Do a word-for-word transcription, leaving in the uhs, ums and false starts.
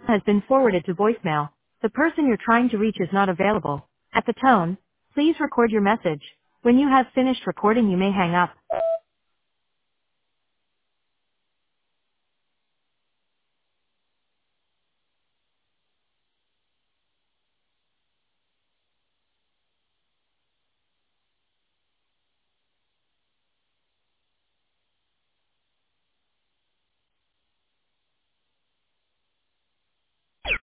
has been forwarded to voicemail. The person you're trying to reach is not available. At the tone, please record your message. When you have finished recording, you may hang up.